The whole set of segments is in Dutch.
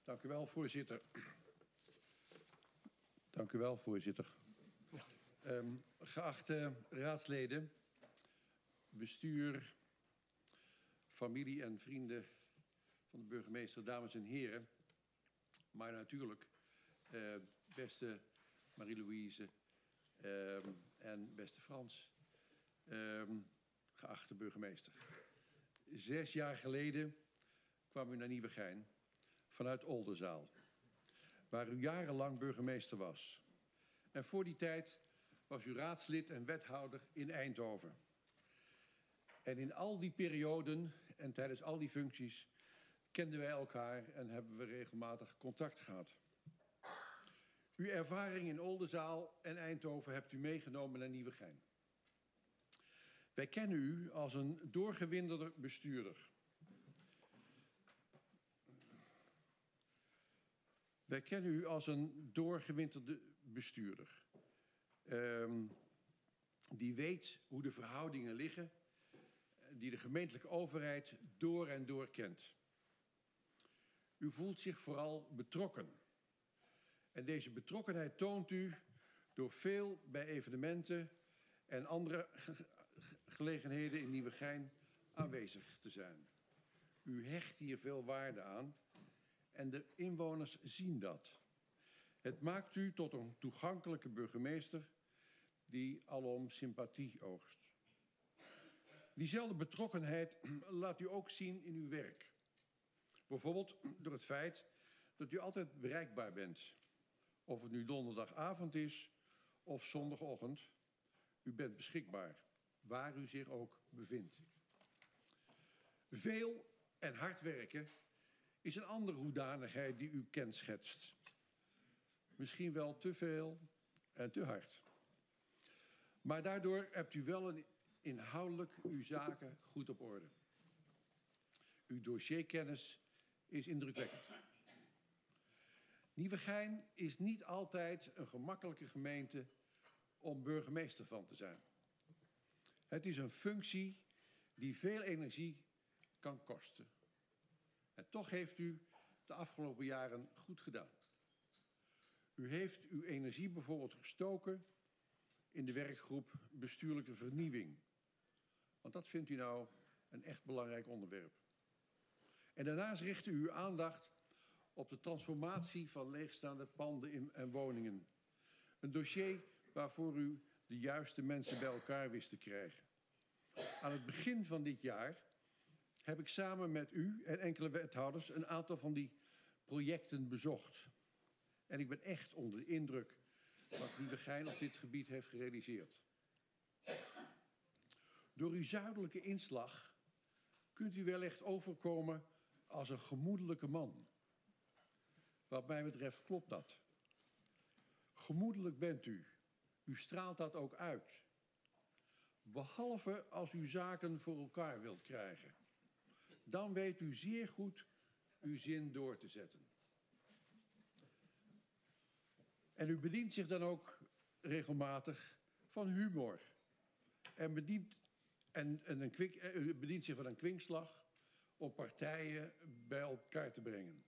Dank u wel, voorzitter. Dank u wel, voorzitter. Geachte raadsleden, bestuur, familie en vrienden van de burgemeester, dames en heren. Maar natuurlijk, beste Marie-Louise en beste Frans, geachte burgemeester. 6 jaar geleden kwam u naar Nieuwegein vanuit Oldenzaal, waar u jarenlang burgemeester was. En voor die tijd was u raadslid en wethouder in Eindhoven. En in al die perioden en tijdens al die functies kenden wij elkaar en hebben we regelmatig contact gehad. Uw ervaring in Oldenzaal en Eindhoven hebt u meegenomen naar Nieuwegein. Wij kennen u als een doorgewinterde bestuurder. Wij kennen u als een doorgewinterde bestuurder. Die weet hoe de verhoudingen liggen, die de gemeentelijke overheid door en door kent. U voelt zich vooral betrokken. En deze betrokkenheid toont u door veel bij evenementen en andere gelegenheden in Nieuwegein aanwezig te zijn. U hecht hier veel waarde aan en de inwoners zien dat. Het maakt u tot een toegankelijke burgemeester die alom sympathie oogst. Diezelfde betrokkenheid laat u ook zien in uw werk. Bijvoorbeeld door het feit dat u altijd bereikbaar bent. Of het nu donderdagavond is of zondagochtend. U bent beschikbaar, waar u zich ook bevindt. Veel en hard werken is een andere hoedanigheid die u kenschetst. Misschien wel te veel en te hard. Maar daardoor hebt u wel inhoudelijk uw zaken goed op orde. Uw dossierkennis is indrukwekkend. Nieuwegein is niet altijd een gemakkelijke gemeente om burgemeester van te zijn. Het is een functie die veel energie kan kosten. En toch heeft u de afgelopen jaren goed gedaan. U heeft uw energie bijvoorbeeld gestoken in de werkgroep bestuurlijke vernieuwing. Want dat vindt u nou een echt belangrijk onderwerp. En daarnaast richtte u uw aandacht op de transformatie van leegstaande panden en woningen. Een dossier waarvoor u de juiste mensen bij elkaar wist te krijgen. Aan het begin van dit jaar heb ik samen met u en enkele wethouders een aantal van die projecten bezocht. En ik ben echt onder de indruk wat Nieuwegein op dit gebied heeft gerealiseerd. Door uw zuidelijke inslag kunt u wellicht overkomen als een gemoedelijke man. Wat mij betreft klopt dat. Gemoedelijk bent u. U straalt dat ook uit. Behalve als u zaken voor elkaar wilt krijgen. Dan weet u zeer goed uw zin door te zetten. En u bedient zich dan ook regelmatig van humor. En u bedient zich van een kwinkslag om partijen bij elkaar te brengen.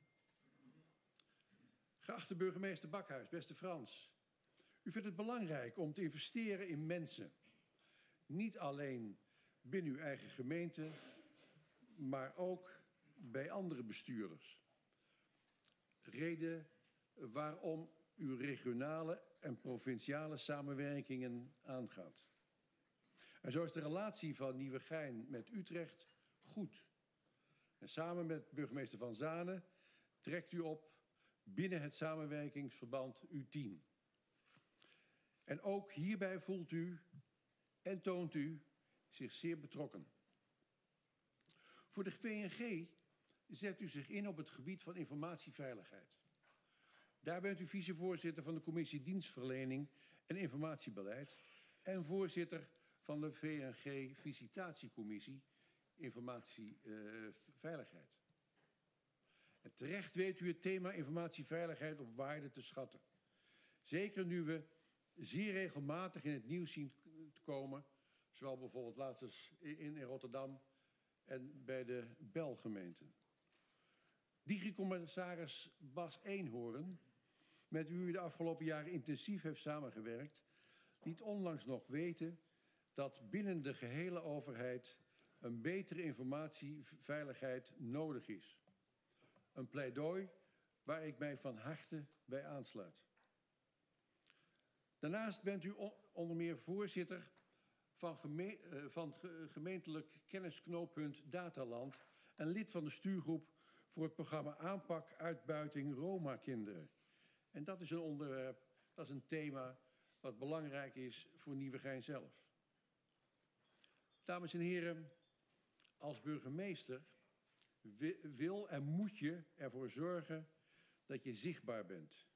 Geachte burgemeester Bakhuis, beste Frans. U vindt het belangrijk om te investeren in mensen. Niet alleen binnen uw eigen gemeente, maar ook bij andere bestuurders. Reden waarom uw regionale en provinciale samenwerkingen aangaat. En zo is de relatie van Nieuwegein met Utrecht goed. En samen met burgemeester Van Zanen trekt u op binnen het samenwerkingsverband U10. En ook hierbij voelt u en toont u zich zeer betrokken. Voor de VNG zet u zich in op het gebied van informatieveiligheid. Daar bent u vicevoorzitter van de commissie Dienstverlening en Informatiebeleid en voorzitter van de VNG Visitatiecommissie Informatieveiligheid. En terecht weet u het thema informatieveiligheid op waarde te schatten. Zeker nu we zeer regelmatig in het nieuws zien te komen, zowel bijvoorbeeld laatst eens in Rotterdam en bij de Belgemeenten. DigiCommissaris Bas Eenhoorn, met wie u de afgelopen jaren intensief heeft samengewerkt, liet onlangs nog weten dat binnen de gehele overheid een betere informatieveiligheid nodig is. Een pleidooi waar ik mij van harte bij aansluit. Daarnaast bent u onder meer voorzitter van gemeentelijk kennisknooppunt Dataland en lid van de stuurgroep voor het programma Aanpak Uitbuiting Roma-kinderen. En dat is een onderwerp, dat is een thema wat belangrijk is voor Nieuwegein zelf. Dames en heren, als burgemeester wil en moet je ervoor zorgen dat je zichtbaar bent.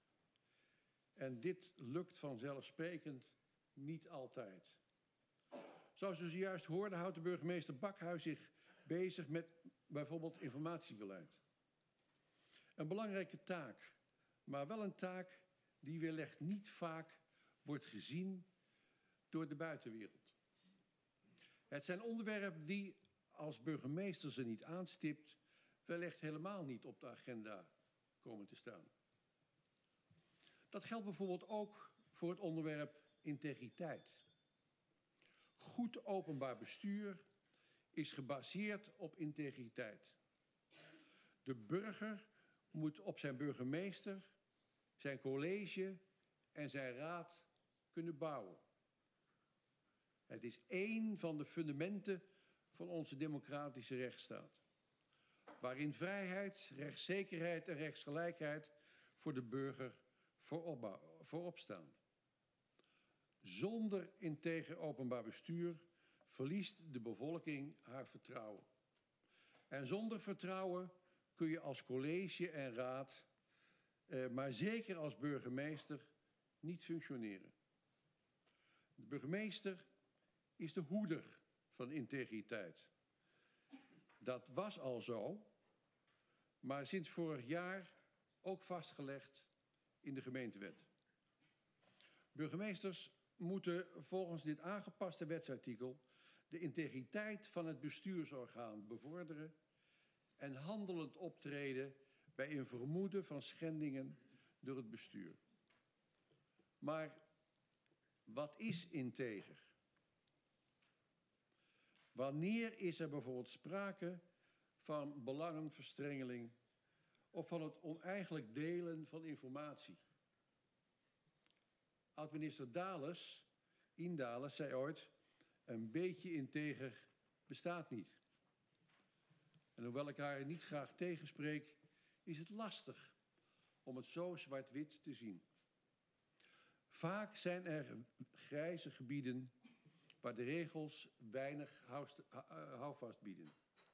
En dit lukt vanzelfsprekend niet altijd. Zoals u zojuist hoorde, houdt de burgemeester Bakhuis zich bezig met bijvoorbeeld informatiebeleid. Een belangrijke taak, maar wel een taak die wellicht niet vaak wordt gezien door de buitenwereld. Het zijn onderwerpen die, als burgemeester ze niet aanstipt, wellicht helemaal niet op de agenda komen te staan. Dat geldt bijvoorbeeld ook voor het onderwerp integriteit. Goed openbaar bestuur is gebaseerd op integriteit. De burger moet op zijn burgemeester, zijn college en zijn raad kunnen bouwen. Het is één van de fundamenten van onze democratische rechtsstaat, waarin vrijheid, rechtszekerheid en rechtsgelijkheid voor de burger voorop staan. Zonder integer openbaar bestuur verliest de bevolking haar vertrouwen. En zonder vertrouwen kun je als college en raad, maar zeker als burgemeester, niet functioneren. De burgemeester is de hoeder van integriteit. Dat was al zo, maar sinds vorig jaar ook vastgelegd in de gemeentewet. Burgemeesters moeten volgens dit aangepaste wetsartikel de integriteit van het bestuursorgaan bevorderen en handelend optreden bij een vermoeden van schendingen door het bestuur. Maar wat is integer? Wanneer is er bijvoorbeeld sprake van belangenverstrengeling of van het oneigenlijk delen van informatie? Oud-minister Dales zei ooit: een beetje integer bestaat niet. En hoewel ik haar niet graag tegenspreek, is het lastig om het zo zwart-wit te zien. Vaak zijn er grijze gebieden waar de regels weinig houvast bieden.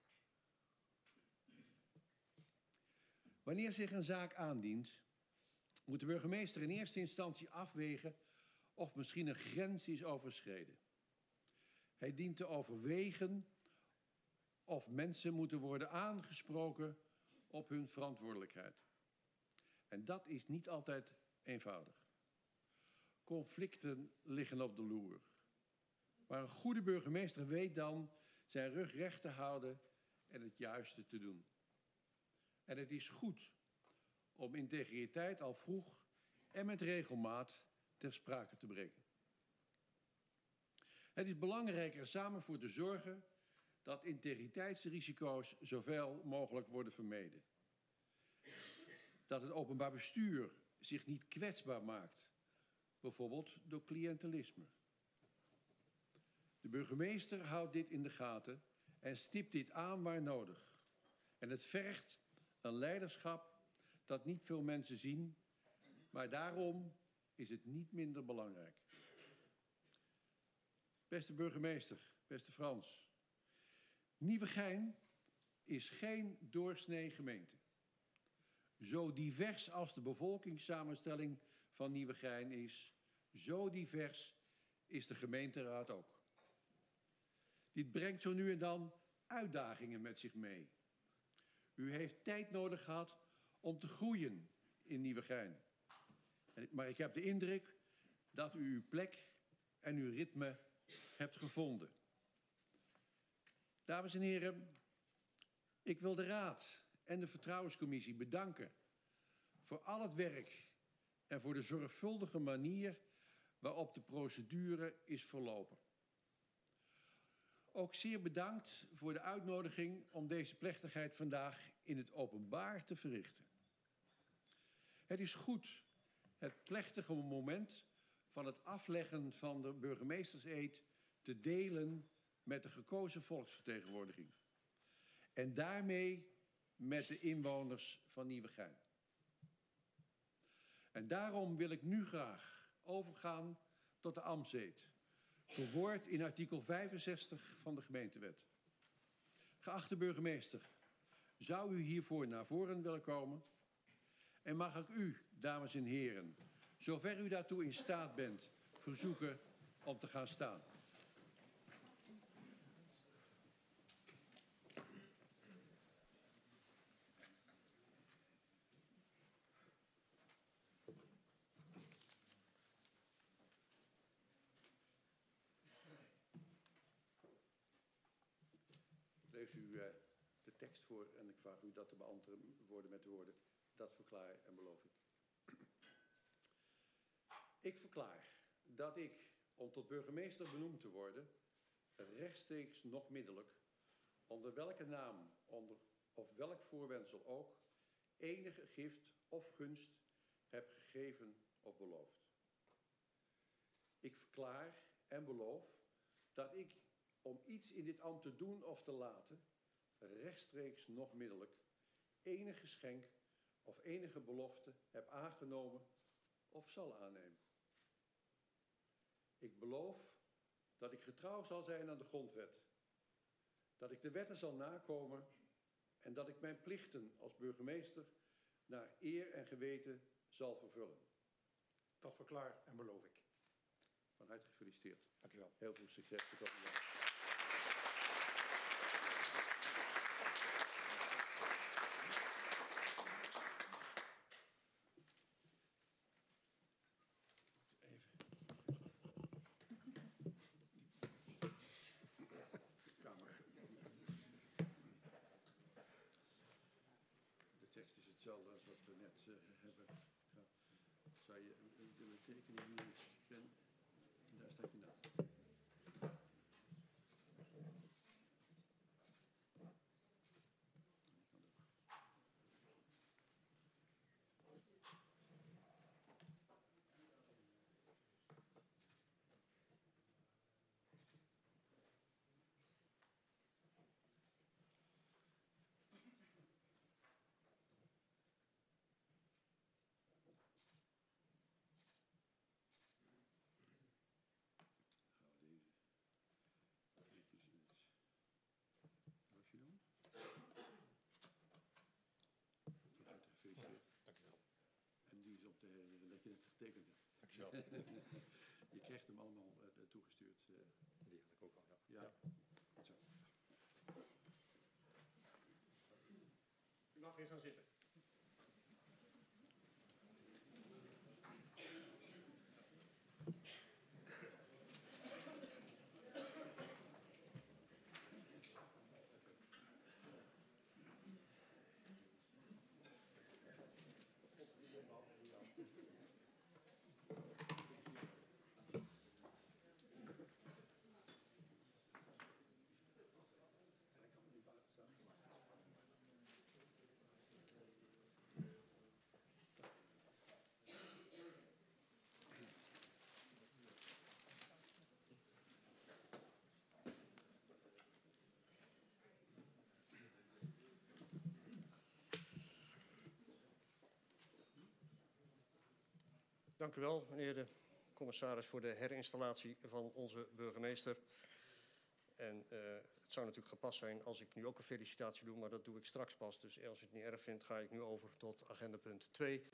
Wanneer zich een zaak aandient, moet de burgemeester in eerste instantie afwegen of misschien een grens is overschreden. Hij dient te overwegen of mensen moeten worden aangesproken op hun verantwoordelijkheid. En dat is niet altijd eenvoudig. Conflicten liggen op de loer. Maar een goede burgemeester weet dan zijn rug recht te houden en het juiste te doen. En het is goed om integriteit al vroeg en met regelmaat ter sprake te brengen. Het is belangrijk er samen voor te zorgen dat integriteitsrisico's zoveel mogelijk worden vermeden. Dat het openbaar bestuur zich niet kwetsbaar maakt, bijvoorbeeld door cliëntelisme. De burgemeester houdt dit in de gaten en stipt dit aan waar nodig. En het vergt een leiderschap dat niet veel mensen zien, maar daarom is het niet minder belangrijk. Beste burgemeester, beste Frans, Nieuwegein is geen doorsnee gemeente. Zo divers als de bevolkingssamenstelling van Nieuwegein is, zo divers is de gemeenteraad ook. Dit brengt zo nu en dan uitdagingen met zich mee. U heeft tijd nodig gehad om te groeien in Nieuwegein. Maar ik heb de indruk dat u uw plek en uw ritme hebt gevonden. Dames en heren, ik wil de raad en de Vertrouwenscommissie bedanken voor al het werk en voor de zorgvuldige manier waarop de procedure is verlopen. Ook zeer bedankt voor de uitnodiging om deze plechtigheid vandaag in het openbaar te verrichten. Het is goed het plechtige moment van het afleggen van de burgemeesterseed te delen met de gekozen volksvertegenwoordiging. En daarmee met de inwoners van Nieuwegein. En daarom wil ik nu graag overgaan tot de ambtseed, verwoord in artikel 65 van de gemeentewet. Geachte burgemeester, zou u hiervoor naar voren willen komen? En mag ik u, dames en heren, zover u daartoe in staat bent, verzoeken om te gaan staan. Lees u de tekst voor en ik vraag u dat te beantwoorden met de woorden: dat verklaar en beloof ik. Ik verklaar dat ik, om tot burgemeester benoemd te worden, rechtstreeks nog middelijk, onder welke naam of welk voorwendsel ook, enige gift of gunst heb gegeven of beloofd. Ik verklaar en beloof dat ik, om iets in dit ambt te doen of te laten, rechtstreeks nog middelijk, enig geschenk of enige belofte heb aangenomen of zal aannemen. Ik beloof dat ik getrouw zal zijn aan de grondwet, dat ik de wetten zal nakomen en dat ik mijn plichten als burgemeester naar eer en geweten zal vervullen. Dat verklaar en beloof ik. Van harte gefeliciteerd. Dank u wel. Heel veel succes. Hetzelfde als wat we net hebben gehad. Zou je willen tekenen hier met pen? Daar staat je naam. Te herinneren dat je het getekend hebt. Dankjewel. Je krijgt hem allemaal toegestuurd. Die had ik ook al, ja. Ja. Goed zo. U mag weer gaan zitten. Dank u wel, meneer de commissaris, voor de herinstallatie van onze burgemeester. En het zou natuurlijk gepast zijn als ik nu ook een felicitatie doe, maar dat doe ik straks pas. Dus als u het niet erg vindt, ga ik nu over tot agenda punt 2.